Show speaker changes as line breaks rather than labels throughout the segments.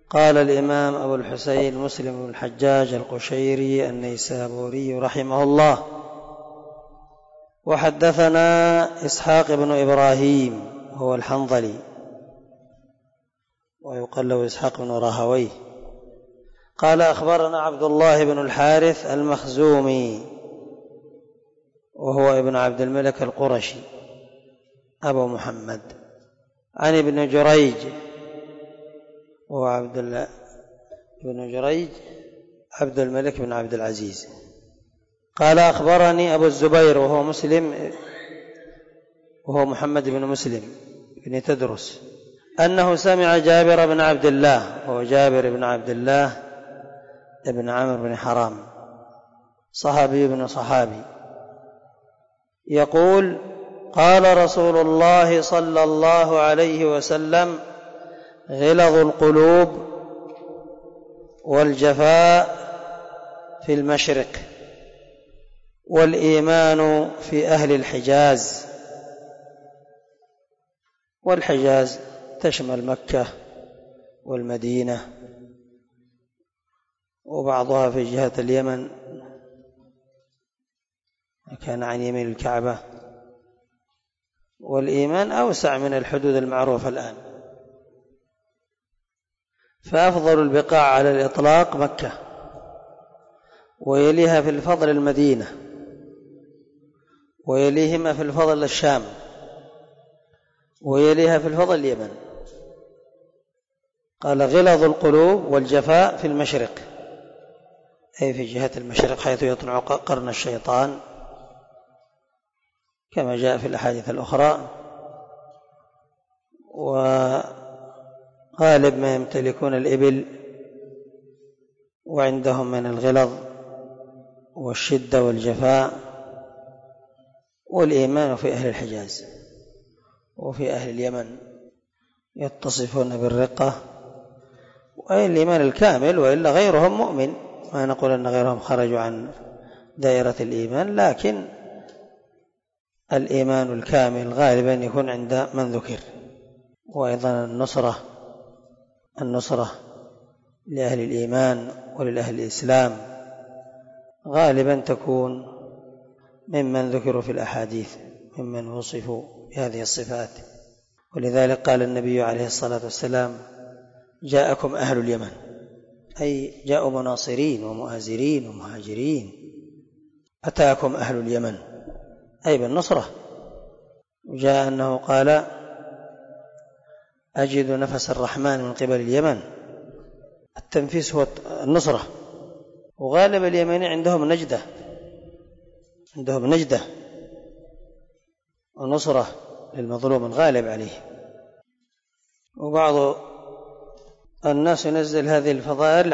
قال الإمام أبو الحسين مسلم بن الحجاج القشيري النيسابوري رحمه الله: وحدثنا إسحاق بن إبراهيم هو الحنظلي ويقال له إسحاق بن راهويه. قال: أخبرنا عبد الله بن الحارث المخزومي وهو ابن عبد الملك القرشي أبو محمد، عن ابن جريج وهو عبد الله بن جريج عبد الملك بن عبد العزيز. قال: أخبرني أبو الزبير وهو محمد بن مسلم بن تدرس أنه سمع جابر بن عبد الله وهو جابر بن عبد الله ابن عمرو بن حرام صحابي بن صحابي يقول: قال رسول الله صلى الله عليه وسلم: غلظ القلوب والجفاء في المشرق، والإيمان في أهل الحجاز. والحجاز تشمل مكة والمدينة وبعضها في جهة اليمن كان عن يمين الكعبة. والإيمان أوسع من الحدود المعروفة الآن، فأفضل البقاع على الإطلاق مكة، ويليها في الفضل المدينة، ويليهما في الفضل الشام، ويليها في الفضل اليمن. قال: غلظ القلوب والجفاء في المشرق، أي في جهة المشرق حيث يطلع قرن الشيطان كما جاء في الأحاديث الأخرى. وغالب ما يمتلكون الإبل وعندهم من الغلظ والشدة والجفاء. والإيمان في أهل الحجاز وفي أهل اليمن يتصفون بالرقة، وأي الإيمان الكامل، وإلا غيرهم مؤمن. ما نقول أن غيرهم خرجوا عن دائرة الإيمان، لكن الإيمان الكامل غالبا يكون عند من ذكر. وأيضا النصرة لأهل الإيمان وللأهل الإسلام غالبا تكون ممن ذكروا في الأحاديث، ممن وصفوا بهذه الصفات. ولذلك قال النبي عليه الصلاة والسلام: جاءكم أهل اليمن، أي جاءوا مناصرين ومؤازرين ومهاجرين. أتاكم أهل اليمن أي بالنصرة. وجاء أنه قال: أجد نفس الرحمن من قبل اليمن. التنفيس هو النصرة. وغالب اليمن عندهم نجدة ونصرة للمظلوم الغالب عليه. وبعض الناس ينزل هذه الفضائل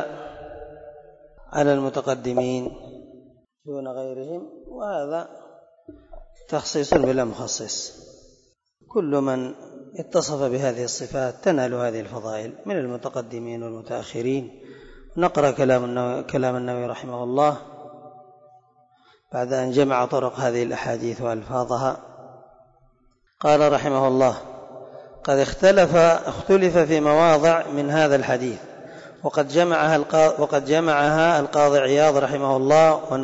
على المتقدمين دون غيرهم، وهذا تخصيص بلا مخصص. كل من اتصف بهذه الصفات تنال هذه الفضائل من المتقدمين والمتأخرين. نقرأ كلام النووي رحمه الله بعد أن جمع طرق هذه الأحاديث وألفاظها. قال رحمه الله: قد اختلف في مواضع من هذا الحديث، وقد جمعها القاضي عياض رحمه الله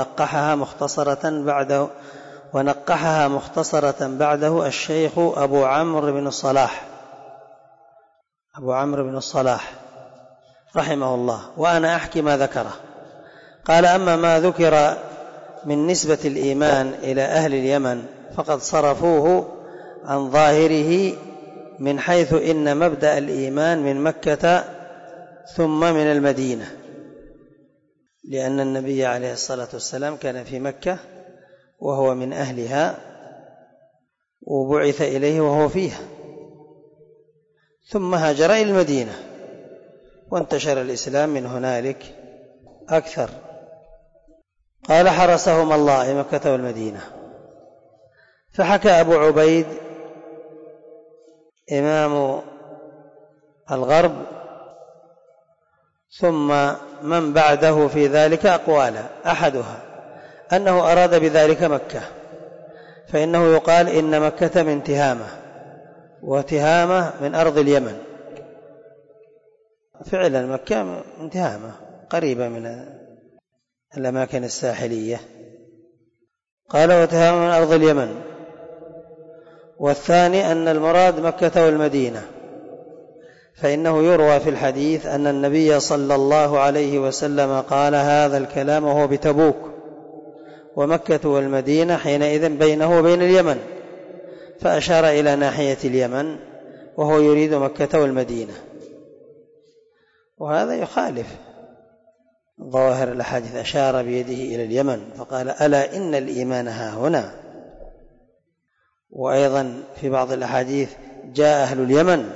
ونقحها مختصرة بعده الشيخ أبو عمرو بن الصلاح رحمه الله. وأنا أحكي ما ذكره. قال: أما ما ذكر من نسبة الإيمان إلى أهل اليمن فقد صرفوه عن ظاهره، من حيث إن مبدأ الإيمان من مكة ثم من المدينة، لأن النبي عليه الصلاة والسلام كان في مكة وهو من أهلها، وبعث إليه وهو فيها، ثم هاجر إلى المدينة وانتشر الإسلام من هنالك أكثر. قال: حرسهم الله أي مكة والمدينة. فحكى أبو عبيد إمام الغرب ثم من بعده في ذلك أقوالا، أحدها أنه أراد بذلك مكة، فإنه يقال إن مكة من تهامة، وتهامة من أرض اليمن، فعلا مكة انتهامة قريبة من الأماكن الساحلية. قال وتهامة من أرض اليمن. والثاني أن المراد مكة والمدينة، فإنه يروى في الحديث أن النبي صلى الله عليه وسلم قال هذا الكلام وهو بتبوك، ومكة والمدينة حينئذ بينه وبين اليمن، فأشار إلى ناحية اليمن وهو يريد مكة والمدينة، وهذا يخالف ظواهر الأحاديث. أشار بيده إلى اليمن فقال ألا إن الإيمان ها هنا. وأيضا في بعض الأحاديث جاء أهل اليمن،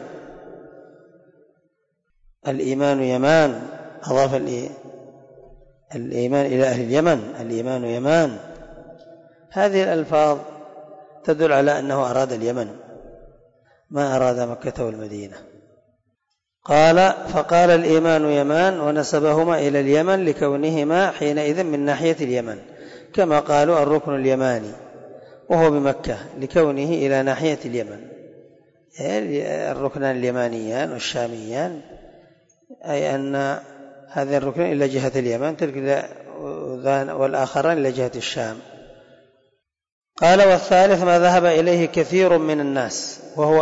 الإيمان يمان، أضاف الإيمان إلى أهل اليمن، الإيمان يمان. هذه الألفاظ تدل على أنه أراد اليمن ما أراد مكة والمدينة. قال فقال الإيمان يمان ونسبهما إلى اليمن لكونهما حينئذ من ناحية اليمن، كما قالوا الركن اليماني وهو بمكة لكونه إلى ناحية اليمن. الركنان اليمانيان والشاميان، أي أن هذا الركن إلى جهة اليمن تلك والآخران إلى جهة الشام. قال والثالث ما ذهب إليه كثير من الناس وهو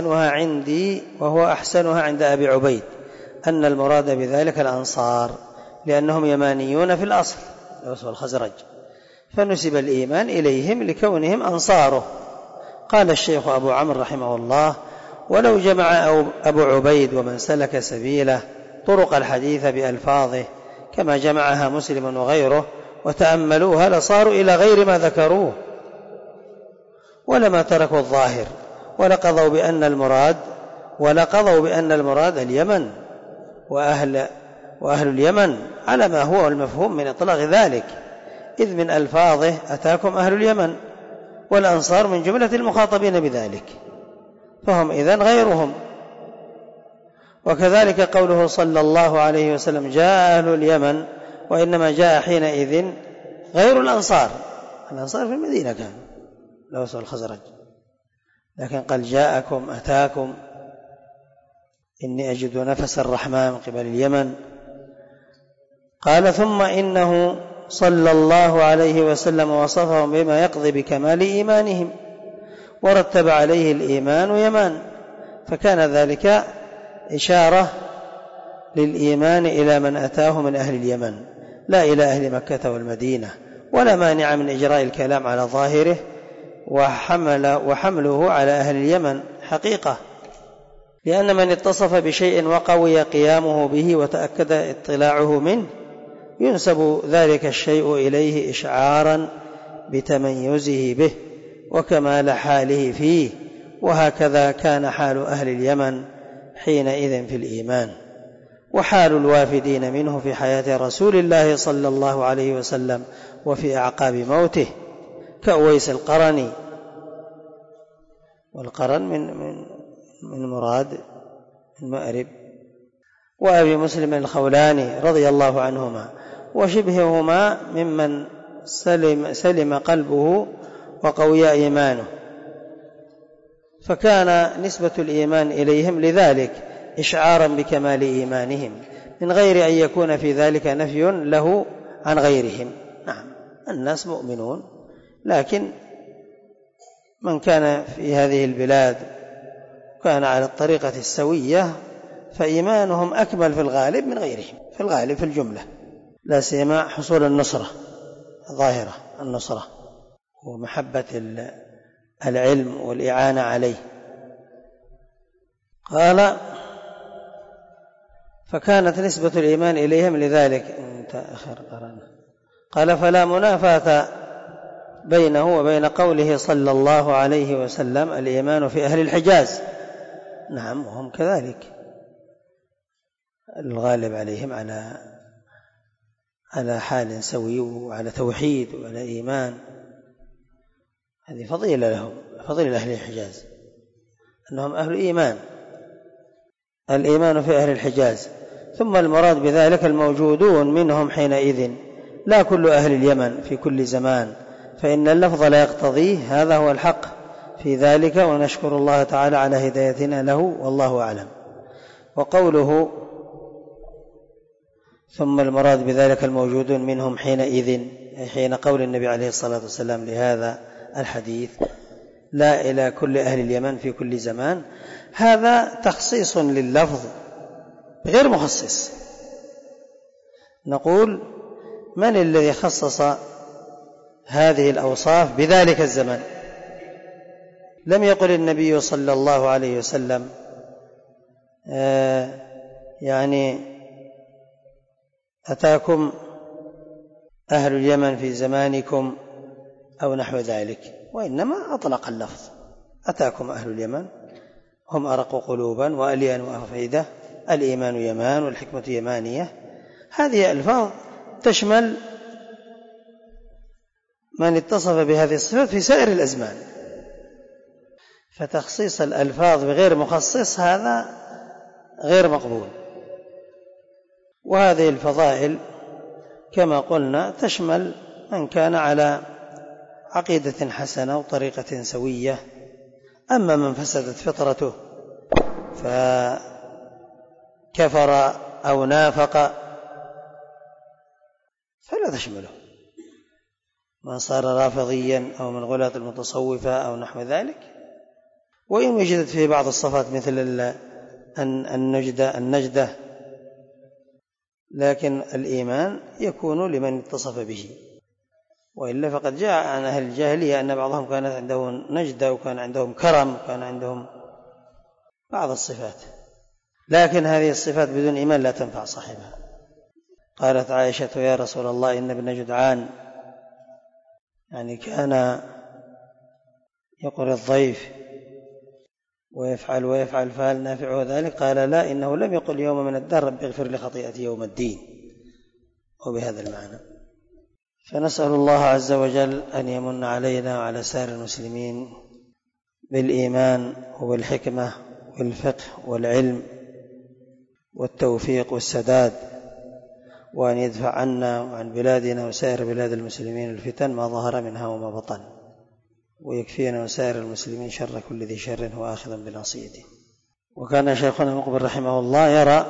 أحسنها عند أبي عبيد، أن المراد بذلك الأنصار، لأنهم يمانيون في الأصل والخزرج، فنسب الإيمان إليهم لكونهم أنصاره. قال الشيخ أبو عمرو رحمه الله ولو جمع أبو عبيد ومن سلك سبيله طرق الحديث بألفاظه كما جمعها مسلم وغيره وتأملوها لصاروا إلى غير ما ذكروه ولما تركوا الظاهر، ولقضوا بأن المراد اليمن وأهل اليمن على ما هو المفهوم من إطلاق ذلك، إذ من ألفاظه أتاكم أهل اليمن، والأنصار من جملة المخاطبين بذلك، فهم إذن غيرهم. وكذلك قوله صلى الله عليه وسلم جاء أهل اليمن، وإنما جاء حينئذ غير الأنصار في المدينة كان الأوس والخزرج، لكن قال جاءكم أتاكم إني أجد نفس الرحمن من قبل اليمن. قال ثم إنه صلى الله عليه وسلم وصفهم بما يقضي بكمال إيمانهم، ورتب عليه الإيمان يمان، فكان ذلك إشارة للإيمان إلى من أتاه من أهل اليمن لا إلى أهل مكة والمدينة، ولا مانع من إجراء الكلام على ظاهره وحمله على أهل اليمن حقيقة، لأن من اتصف بشيء وقوي قيامه به وتأكد اطلاعه منه ينسب ذلك الشيء إليه إشعارا بتميزه به وكمال حاله فيه، وهكذا كان حال أهل اليمن حينئذ في الإيمان، وحال الوافدين منه في حياة رسول الله صلى الله عليه وسلم وفي أعقاب موته كأويس القرني، والقرن من مراد المأرب، وأبي مسلم الخولاني رضي الله عنهما وشبههما ممن سلم قلبه وقوي إيمانه، فكان نسبة الإيمان إليهم لذلك إشعارا بكمال إيمانهم من غير أن يكون في ذلك نفي له عن غيرهم. نعم الناس مؤمنون، لكن من كان في هذه البلاد كان على الطريقة السوية فإيمانهم أكمل في الغالب من غيرهم، في الغالب في الجملة، لا سيما حصول النصرة ظاهرة، النصرة ومحبة العلم والإعانة عليه. قال فكانت نسبة الإيمان إليهم لذلك. قال فلا منافاة بينه وبين قوله صلى الله عليه وسلم الإيمان في أهل الحجاز. نعم وهم كذلك الغالب عليهم على حال سوي وعلى توحيد وعلى إيمان، هذه فضيلة لهم، فضيلة أهل الحجاز أنهم أهل إيمان، الإيمان في أهل الحجاز. ثم المراد بذلك الموجودون منهم حينئذ، لا كل أهل اليمن في كل زمان، فإن اللفظ لا يقتضيه، هذا هو الحق في ذلك، ونشكر الله تعالى على هدايتنا له والله أعلم. وقوله ثم المراد بذلك الموجودون منهم حينئذ، أي حين قول النبي عليه الصلاة والسلام لهذا الحديث لا إلى كل أهل اليمن في كل زمان، هذا تخصيص لللفظ غير مخصص. نقول من الذي خصص هذه الأوصاف بذلك الزمن؟ لم يقل النبي صلى الله عليه وسلم يعني أتاكم أهل اليمن في زمانكم أو نحو ذلك، وإنما أطلق اللفظ أتاكم أهل اليمن هم أرق قلوبا وألين وأفئدة، الإيمان يمان والحكمة يمانية. هذه ألفاظ تشمل من اتصف بهذه الصفات في سائر الأزمان، فتخصيص الألفاظ بغير مخصص هذا غير مقبول. وهذه الفضائل كما قلنا تشمل من كان على عقيدة حسنة وطريقة سوية. أما من فسدت فطرته فكفر أو نافق فلا تشمله، من صار رافضيا أو من غلاة المتصوفة أو نحو ذلك، وإن وجدت فيه بعض الصفات مثل النجدة، لكن الإيمان يكون لمن اتصف به. وإلا فقد جاء عن أهل الجاهلية أن بعضهم كانت عندهم نجدة وكان عندهم كرم وكان عندهم بعض الصفات، لكن هذه الصفات بدون إيمان لا تنفع صاحبها. قالت عائشة يا رسول الله إن ابن جدعان يعني كان يقر الضيف ويفعل فهل نافعه ذلك؟ قال لا، إنه لم يقل يوم من الدهر رب اغفر لخطيئتي يوم الدين، وبهذا المعنى. فنسأل الله عز وجل أن يمن علينا وعلى سائر المسلمين بالإيمان وبالحكمة والفقه والعلم والتوفيق والسداد، وأن يدفع عنا وعن بلادنا وسائر بلاد المسلمين الفتن ما ظهر منها وما بطن، ويكفينا وسائر المسلمين شر كل ذي شر هو آخذ بناصيته. وكان شيخنا المقبل رحمه الله يرى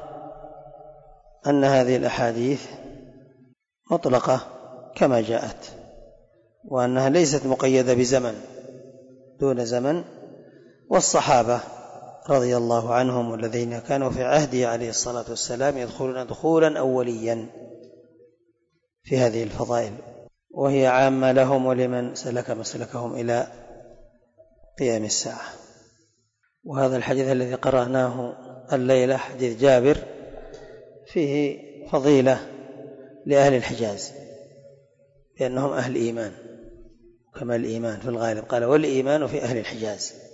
أن هذه الأحاديث مطلقة كما جاءت، وأنها ليست مقيدة بزمن دون زمن. والصحابة رضي الله عنهم والذين كانوا في عهده عليه الصلاة والسلام يدخلون دخولا أوليا في هذه الفضائل، وهي عامة لهم ولمن سلك مسلكهم إلى قيام الساعة. وهذا الحديث الذي قرأناه الليلة حديث جابر فيه فضيلة لأهل الحجاز بأنهم أهل إيمان، كما الإيمان في الغالب، قال والإيمان في أهل الحجاز.